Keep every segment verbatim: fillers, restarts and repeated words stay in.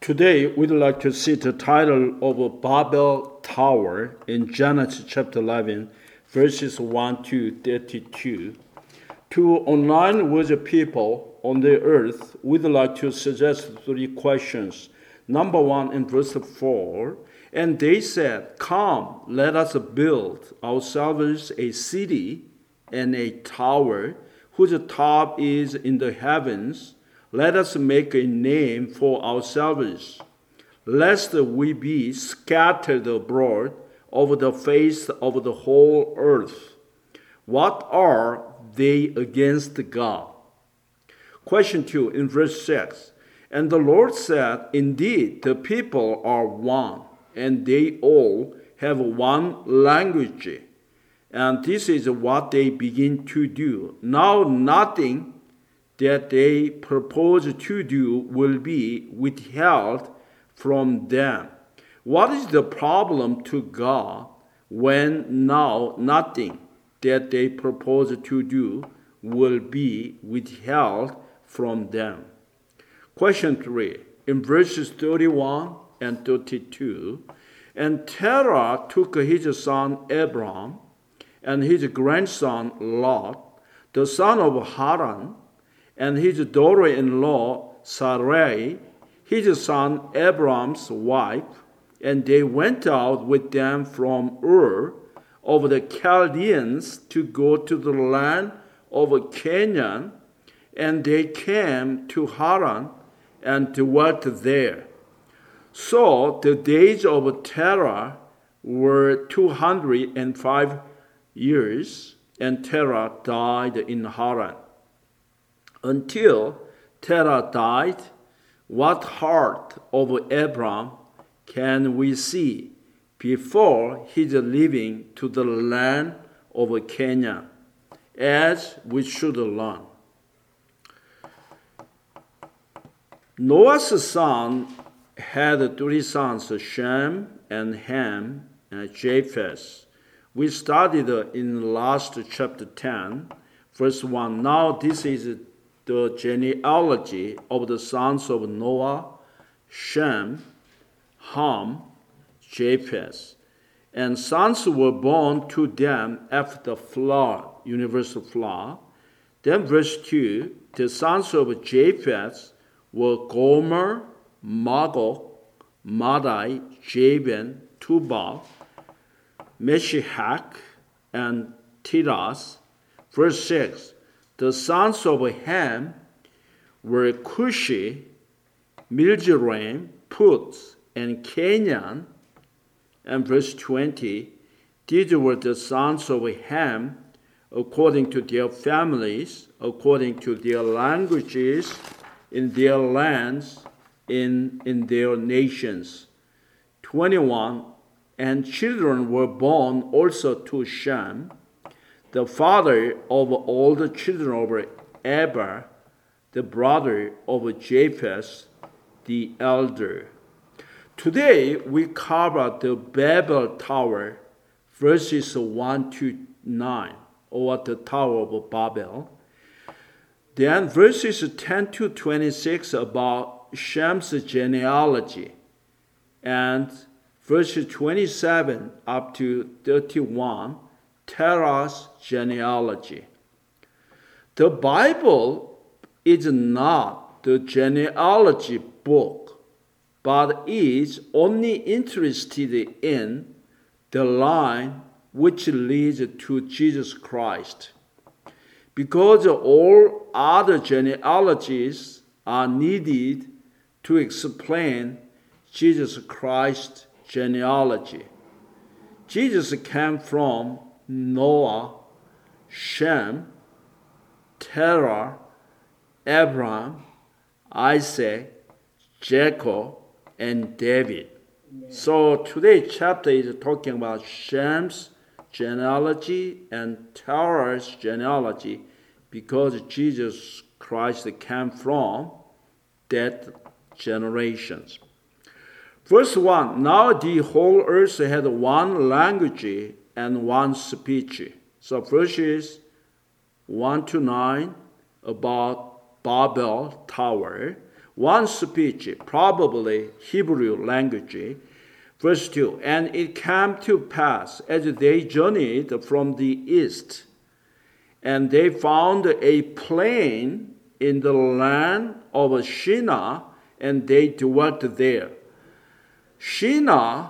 Today, we'd like to see the title of Babel Tower in Genesis chapter eleven, verses one to thirty-two. To online with the people on the earth, we'd like to suggest three questions. Number one, in verse four, and they said, "Come, let us build ourselves a city and a tower, whose top is in the heavens. Let us make a name for ourselves, lest we be scattered abroad over the face of the whole earth." What are they against God? Question two, in verse six. And the Lord said, "Indeed, the people are one, and they all have one language. And this is what they begin to do. Now nothing that they propose to do will be withheld from them." What is the problem to God when now nothing that they propose to do will be withheld from them? Question three, in verses thirty-one and thirty-two, and Terah took his son Abram and his grandson Lot, the son of Haran, and his daughter-in-law Sarai, his son Abram's wife, and they went out with them from Ur of the Chaldeans to go to the land of Canaan, and they came to Haran and dwelt there. So the days of Terah were two hundred and five years, and Terah died in Haran. Until Terah died, what heart of Abram can we see before his leaving to the land of Canaan, as we should learn? Noah's son had three sons, Shem and Ham and Japheth. We studied in last chapter ten, verse one. Now this is the genealogy of the sons of Noah, Shem, Ham, Japheth. And sons were born to them after the flood, universal flood. Then verse two, the sons of Japheth were Gomer, Magog, Madai, Javan, Tubal, Meshach, and Tiras. Verse six, the sons of Ham were Cushi, Mizraim, Put, and Canaan. And verse twenty, these were the sons of Ham according to their families, according to their languages, in their lands, in, in their nations. twenty-one, and children were born also to Shem, the father of all the children of Eber, the brother of Japheth, the elder. Today we cover the Babel Tower, verses one to nine, or the Tower of Babel. Then verses ten to twenty-six about Shem's genealogy, and verses twenty-seven up to thirty-one, Terah's genealogy. The Bible is not the genealogy book, but is only interested in the line which leads to Jesus Christ, because all other genealogies are needed to explain Jesus Christ's genealogy. Jesus came from Noah, Shem, Terah, Abraham, Isaac, Jacob, and David. Amen. So today's chapter is talking about Shem's genealogy and Terah's genealogy, because Jesus Christ came from that generations. Verse one, now the whole earth had one language and one speech. So verses one to nine about Babel Tower. one speech, probably Hebrew language. Verse two, and it came to pass as they journeyed from the east, and they found a plain in the land of Shinar, and they dwelt there. Shinar,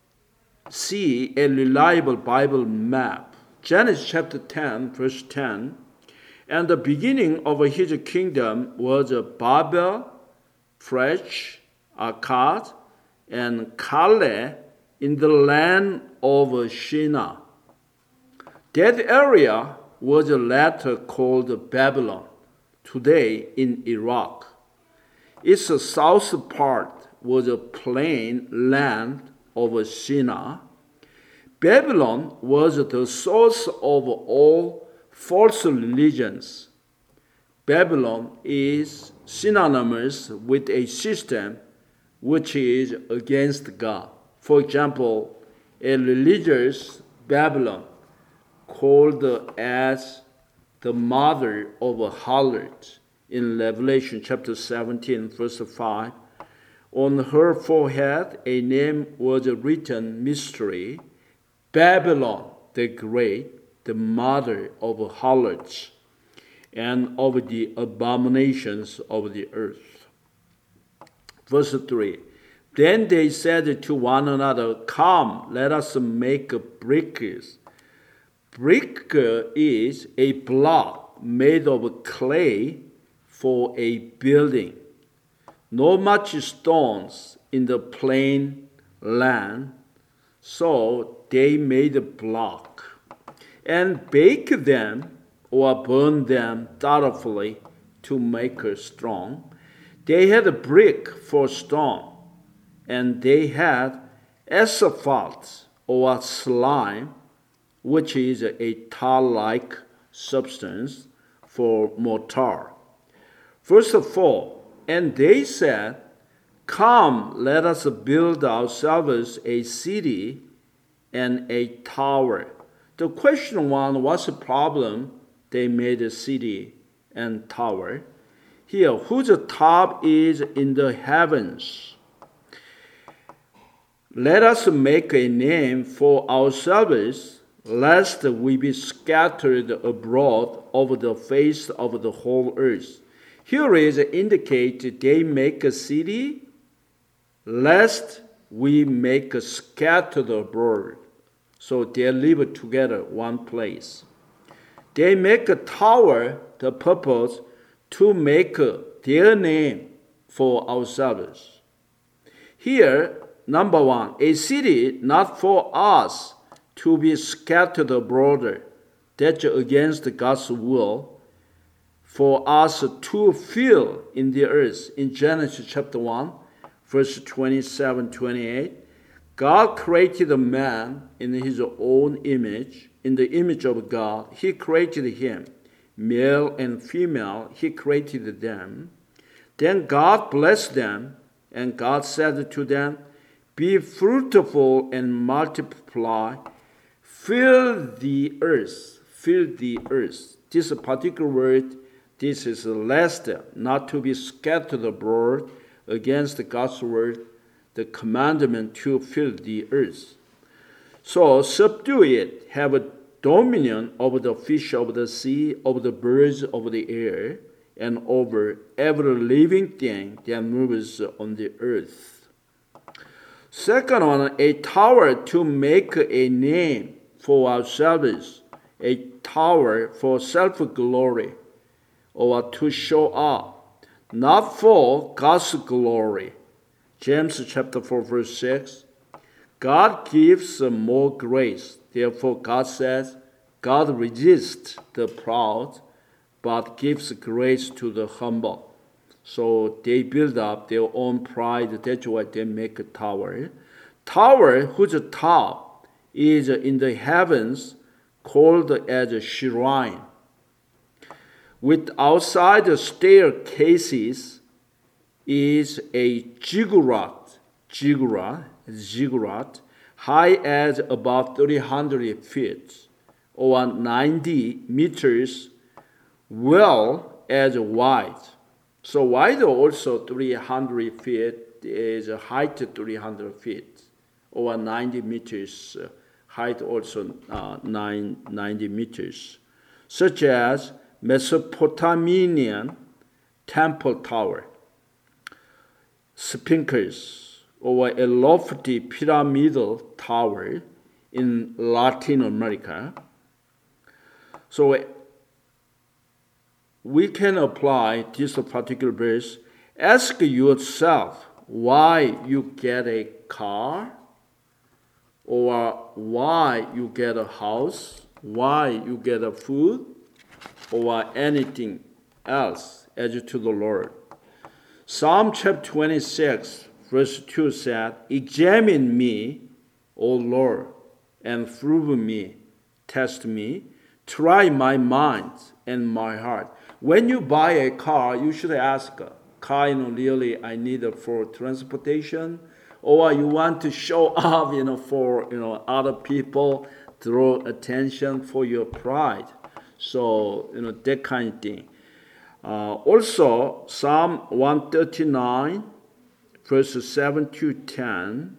see a reliable Bible map. Genesis chapter ten, verse ten. And the beginning of his kingdom was Babel, Fresh, Akkad, and Calneh in the land of Shinar. That area was later called Babylon, today in Iraq. Its south part was a plain land of Shinar. Babylon was the source of all false religions. Babylon is synonymous with a system which is against God. For example, a religious Babylon, called as the mother of a harlot in Revelation chapter seventeen, verse five. On her forehead a name was written, mystery, Babylon the Great, the mother of harlots and of the abominations of the earth. Verse three, then they said to one another, come, let us make bricks. Brick is a block made of clay for a building. Not much stones in the plain land, so they made a block and bake them or burn them thoroughly to make her strong. They had a brick for stone, and they had asphalt or slime, which is a tar-like substance, for mortar. Verse four, and they said, come, let us build ourselves a city and a tower. The question was, what's the problem? They made a city and tower. Here, whose top is in the heavens. Let us make a name for ourselves, lest we be scattered abroad over the face of the whole earth. Here is indicate they make a city, lest we make a scattered abroad. So they live together one place. They make a tower, the purpose to make their name for ourselves. Here, number one, a city not for us to be scattered abroad, that's against God's will, for us to fill in the earth. In Genesis chapter one, verse twenty-seven, twenty-eight, God created a man in his own image. In the image of God, he created him. Male and female, he created them. Then God blessed them, and God said to them, be fruitful and multiply, fill the earth, fill the earth. This particular word, this is lest, not to be scattered abroad against God's word, the commandment to fill the earth. So subdue it, have a dominion over the fish of the sea, over the birds of the air, and over every living thing that moves on the earth. Second one, a tower to make a name for ourselves, a tower for self-glory, or to show up, not for God's glory. James chapter four, verse six, God gives more grace. Therefore, God says, God resists the proud, but gives grace to the humble. So they build up their own pride. That's why they make a tower. Tower whose top is in the heavens, called as a shrine. With outside staircases is a ziggurat, ziggurat, ziggurat, high as about three hundred feet, or ninety meters, well as wide. So wide also three hundred feet is height three hundred feet, or ninety meters, height also uh, nine, ninety meters, such as Mesopotamian temple tower, Sphinx, or a lofty pyramidal tower in Latin America. So we can apply this particular verse. Ask yourself why you get a car, or why you get a house, why you get a food, or anything else as to the Lord. Psalm chapter twenty-six, verse two said, "Examine me, O Lord, and prove me, test me, try my mind and my heart." When you buy a car, you should ask, car, you know, really I need it for transportation, or you want to show off, you know, for, you know, other people, draw attention for your pride. So, you know, that kind of thing. Uh, also, Psalm one thirty-nine, verses seven to ten.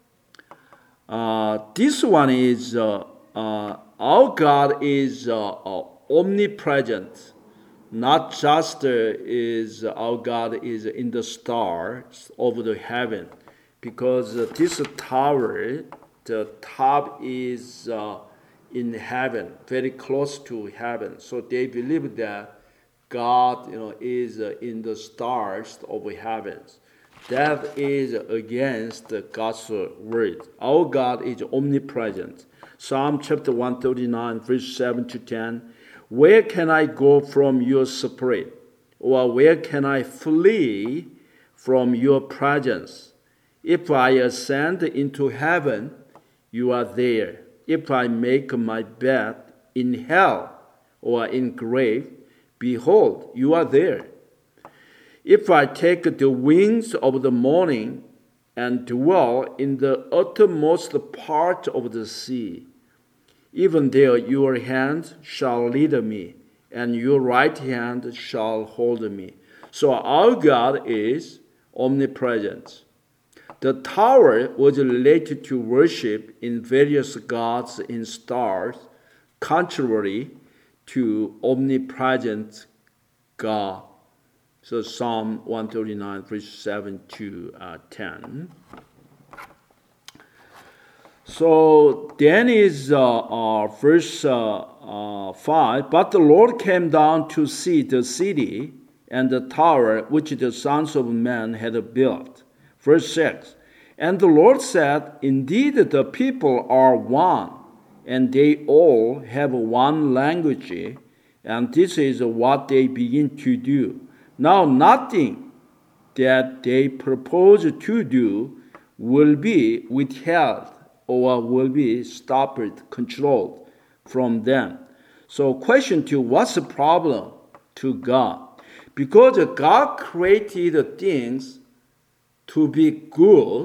Uh, this one is, uh, uh, our God is uh, uh, omnipresent. Not just uh, is our God is in the stars of the heaven, because uh, this tower, the top is uh, in heaven, very close to heaven. So they believe that God, you know, is uh, in the stars of heavens. That is against God's word. Our God is omnipresent. Psalm chapter one thirty-nine, verse seven to ten. Where can I go from your spirit? Or where can I flee from your presence? If I ascend into heaven, you are there. If I make my bed in hell or in grave, behold, you are there. If I take the wings of the morning and dwell in the uttermost part of the sea, even there your hand shall lead me, and your right hand shall hold me. So our God is omnipresent. The tower was related to worship in various gods in stars, contrary to omnipresent God. So Psalm one thirty-nine, verse seven to ten. So then is uh, uh, verse uh, uh, five. But the Lord came down to see the city and the tower which the sons of men had built. Verse six. And the Lord said, indeed the people are one, and they all have one language, and this is what they begin to do. Now nothing that they propose to do will be withheld or will be stopped, controlled from them. So question two, what's the problem to God? Because God created things to be good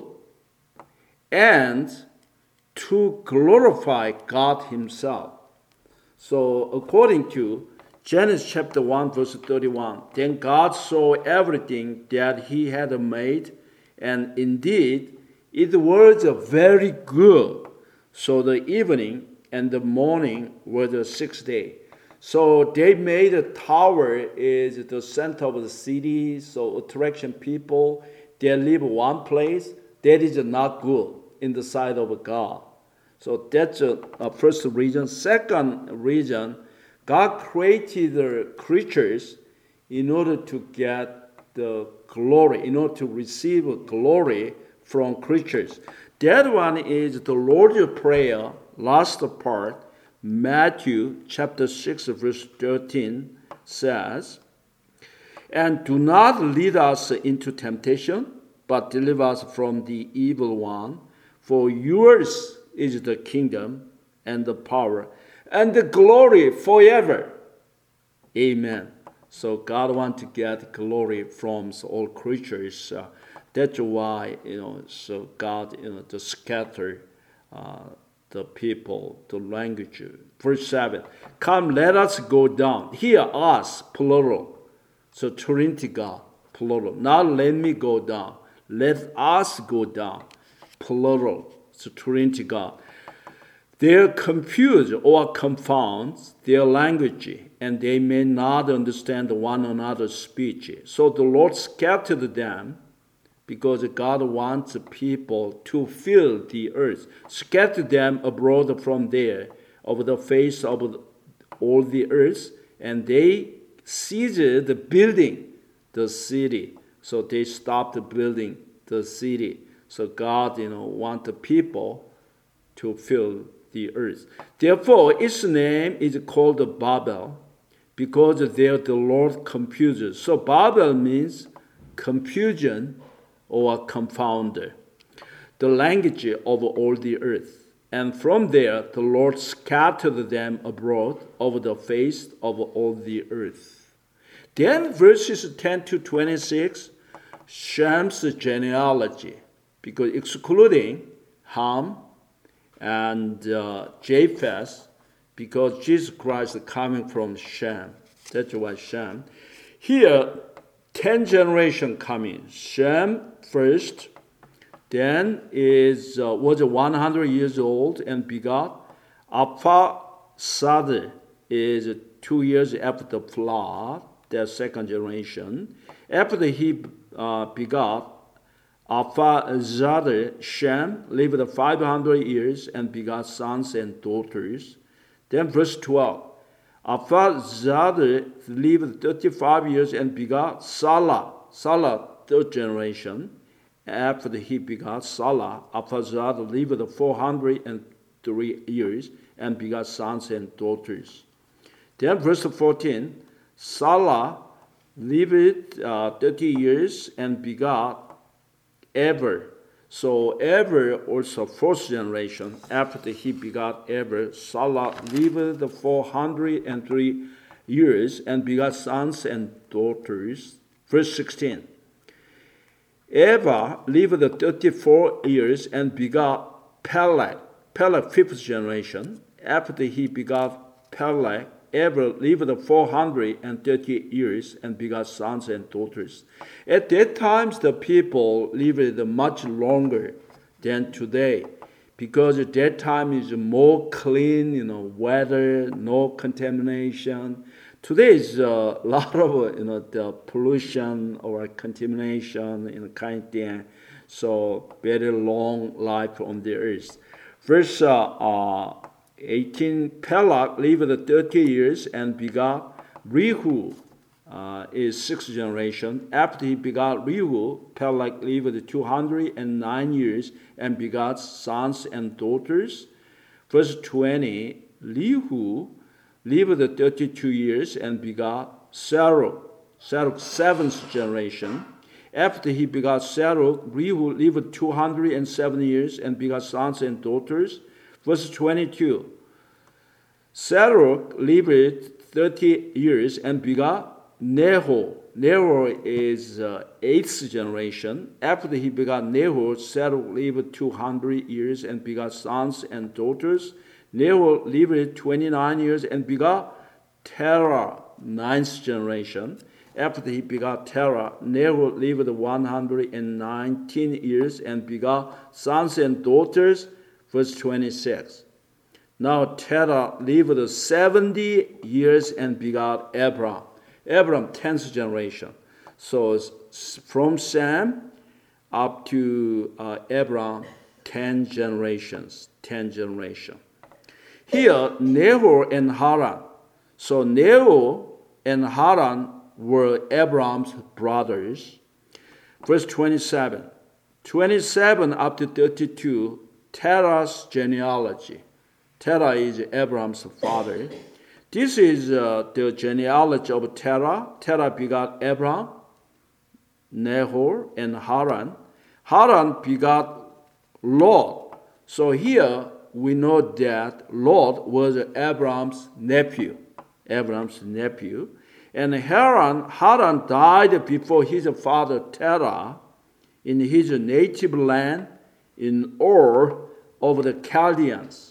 and to glorify God himself. So according to Genesis chapter one, verse thirty-one, then God saw everything that he had made, and indeed it was very good. So the evening and the morning were the sixth day. So they made a tower is the center of the city, so attraction people, they live one place, that is not good in the sight of God. So that's a, a first reason. Second reason, God created the creatures in order to get the glory, in order to receive glory from creatures. That one is the Lord's Prayer, last part, Matthew chapter six, verse thirteen says, and do not lead us into temptation, but deliver us from the evil one. For yours is the kingdom and the power and the glory forever. Amen. So God wants to get glory from all creatures. Uh, that's why, you know, so God, you know, to scatter uh, the people, the language. Verse seven, come, let us go down. Here, us, plural. So Trinity God, plural. Not let me go down. Let us go down, plural. So Trinity God. They confuse or confound their language, and they may not understand one another's speech. So the Lord scattered them, because God wants people to fill the earth. Scattered them abroad from there, over the face of all the earth, and they ceased building the city. So they stopped building the city. So God, you know, wants the people to fill the earth. Therefore, its name is called Babel, because there the Lord confuses. So Babel means confusion or confounder, the language of all the earth. And from there the Lord scattered them abroad over the face of all the earth. Then verses ten to twenty-six, Shem's genealogy, because excluding Ham and uh, Japheth, because Jesus Christ is coming from Shem. That's why Shem. Here, ten generations coming. Shem first, then is uh, was one hundred years old and begot. Arphaxad is two years after the flood, the second generation. After he uh, begot Arphaxad, Shem lived five hundred years and begot sons and daughters. Then verse twelve. Arphaxad lived thirty-five years and begot Salah. Salah, third generation. After he begot Salah, Arphaxad lived four hundred three years and begot sons and daughters. Then verse fourteen. Salah lived uh, thirty years and begot Eber. So Eber also fourth generation. After he begot Eber, Salah lived four hundred three years and begot sons and daughters. Verse sixteen. Eber lived thirty-four years and begot Peleg. Peleg, fifth generation. After he begot Peleg, Eber lived four hundred thirty years and begot sons and daughters. At that time, the people lived much longer than today, because at that time is more clean, you know, weather, no contamination. Today is a lot of, you know, the pollution or contamination, you know, kind of thing. So very long life on the earth. Verse uh, uh, eighteen, Peleg lived thirty years and begot Rehu, uh, is sixth generation. After he begot Rehu, Peleg lived two hundred nine years and begot sons and daughters. Verse twenty, Rehu lived thirty-two years and begot Serug, Serug, seventh generation. After he begot Serug, Rehu lived two hundred seven years and begot sons and daughters. Verse twenty-two, Serug lived thirty years and begot Nahor. Nahor is uh, eighth generation. After he begot Nahor, Serug lived two hundred years and begot sons and daughters. Nahor lived twenty-nine years and begot Terah, ninth generation. After he begot Terah, Nahor lived one hundred nineteen years and begot sons and daughters. Verse twenty-six. Now Terah lived seventy years and begot Abram. Abram, tenth generation. So from Sam up to uh, Abram, ten generations. Ten generations. Here, Nahor and Haran. So Nahor and Haran were Abram's brothers. Verse twenty-seven. twenty-seven up to thirty-two, Terah's genealogy. Terah is Abram's father. This is uh, the genealogy of Terah. Terah begot Abram, Nahor, and Haran. Haran begot Lot. So here we know that Lot was Abram's nephew. Abram's nephew. And Haran, Haran died before his father Terah in his native land in Ur of the Chaldeans.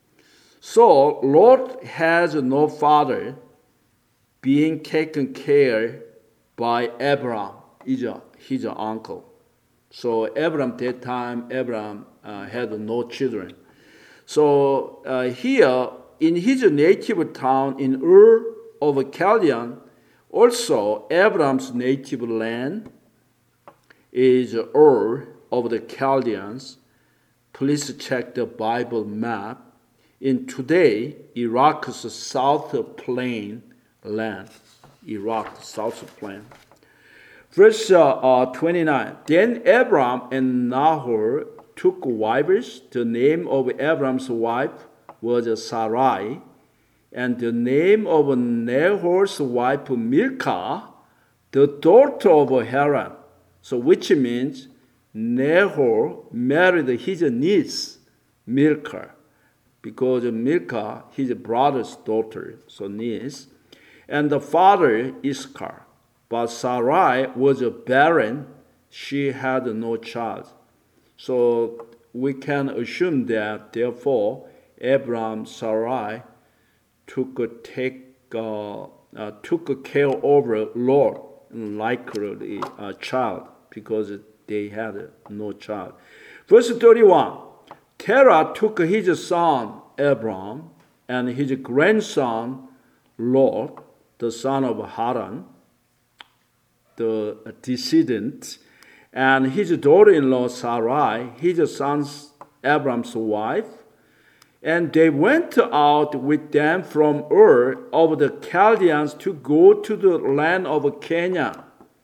So Lot has no father, being taken care by Abraham, his uncle. So Abraham, that time, Abraham uh, had no children. So uh, here, in his native town in Ur of Chaldean, also Abraham's native land is Ur of the Chaldeans. Please check the Bible map. In today, Iraq's South Plain land. Iraq, South Plain. Verse uh, uh, twenty-nine. Then Abraham and Nahor took wives. The name of Abraham's wife was Sarai, and the name of Nahor's wife Milcah, the daughter of Haran. So which means Nahor married his niece Milcah, because Milcah, his brother's daughter, so niece, and the father Iscah. But Sarai was barren; she had no child. So we can assume that, therefore, Abraham, Sarai took take uh, uh, took care of Lord, likely a child, because they had no child. Verse thirty-one. Terah took his son Abraham and his grandson Lot, the son of Haran, the descendant, and his daughter-in-law Sarai, his son Abraham's wife, and they went out with them from Ur of the Chaldeans to go to the land of Canaan.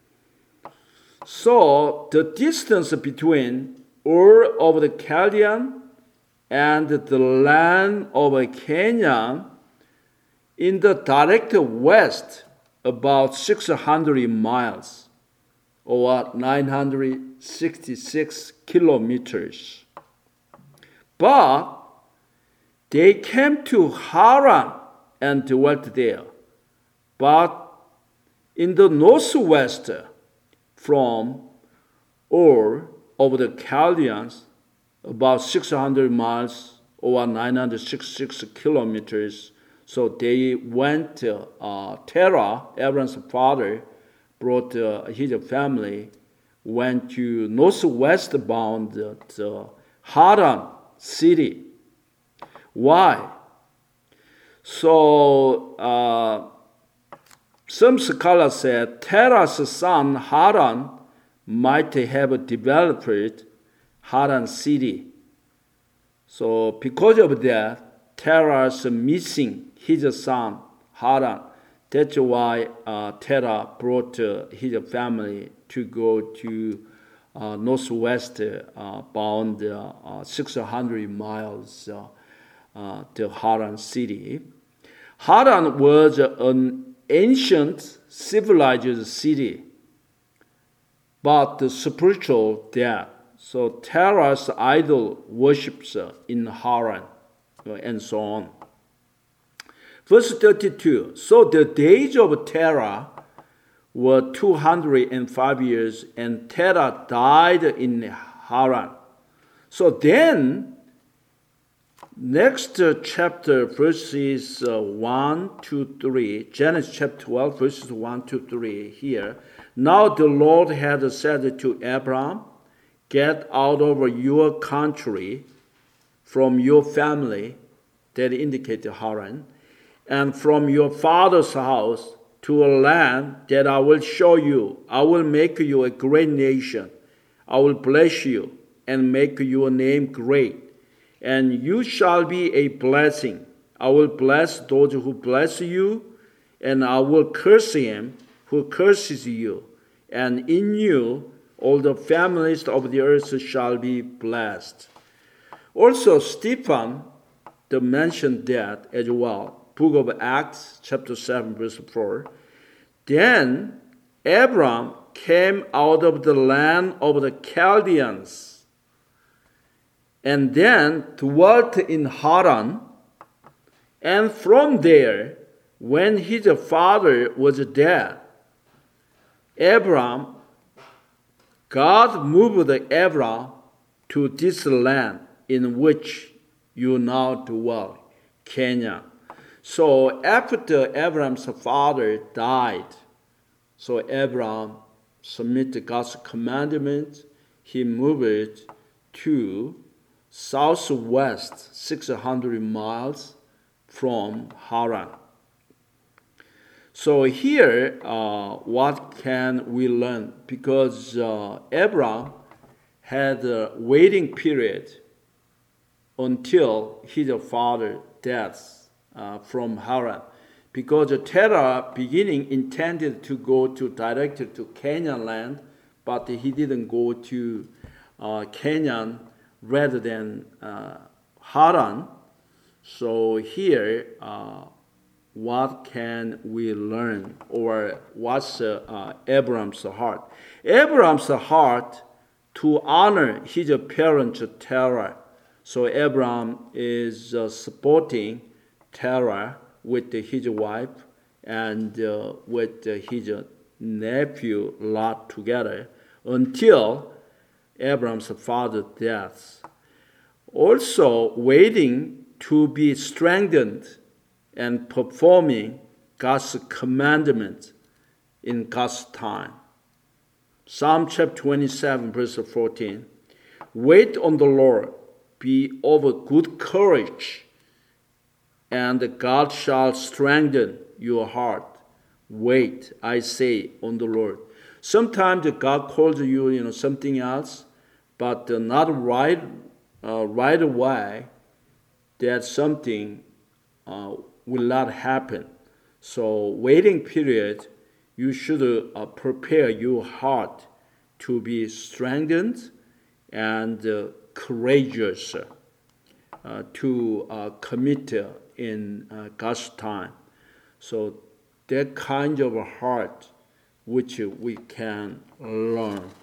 So the distance between Ur of the Chaldean and the land of Canaan in the direct west, about six hundred miles, or nine hundred sixty-six kilometers. But they came to Haran and dwelt there. But in the northwest, from Ur of the Chaldeans, about six hundred miles, or nine hundred sixty-six kilometers. So they went, uh, Terah, Abraham's father, brought uh, his family, went to northwest bound uh, Haran city. Why? So uh, some scholars said Terah's son Haran might have developed Haran city. So because of that, Terah's missing his son Haran. That's why uh, Terah brought uh, his family to go to uh, northwest uh, bound uh, uh, six hundred miles uh, uh, to Haran city. Haran was an ancient civilized city, but spiritual dead. So Terah's idol worships in Haran, and so on. Verse thirty-two. So the days of Terah were two hundred five years, and Terah died in Haran. So then, next uh, chapter, verses uh, one to three, Genesis chapter twelve, verses one to three here. Now the Lord had said to Abraham, get out of your country, from your family, that indicated Haran, and from your father's house, to a land that I will show you. I will make you a great nation. I will bless you and make your name great, and you shall be a blessing. I will bless those who bless you, and I will curse him who curses you. And in you all the families of the earth shall be blessed. Also, Stephen the mentioned that as well. Book of Acts, chapter seven, verse four. Then Abram came out of the land of the Chaldeans, and then dwelt in Haran. And from there, when his father was dead, Abram, God moved Abram to this land in which you now dwell, Canaan. So after Abram's father died, So Abraham submitted God's commandment. He moved to southwest six hundred miles from Haran. So here, uh, what can we learn? Because uh, Abraham had a waiting period until his father's death uh, from Haran. Because Terah beginning intended to go to directly to Canaan land, but he didn't go to uh, Canaan rather than uh, Haran. So here, uh, what can we learn, or what's uh, uh, Abraham's heart? Abraham's heart to honor his parents Terah. So Abraham is uh, supporting Terah with his wife and uh, with his nephew Lot together until Abraham's father's death. Also waiting to be strengthened and performing God's commandments in God's time. Psalm chapter twenty-seven, verse fourteen. Wait on the Lord, be of good courage, and God shall strengthen your heart. Wait, I say, on the Lord. Sometimes God calls you, you know, something else, but not right, uh, right away. That something uh, will not happen. So, waiting period, you should uh, prepare your heart to be strengthened and uh, courageous uh, to uh, commit uh, in uh, God's time. So that kind of a heart which we can learn.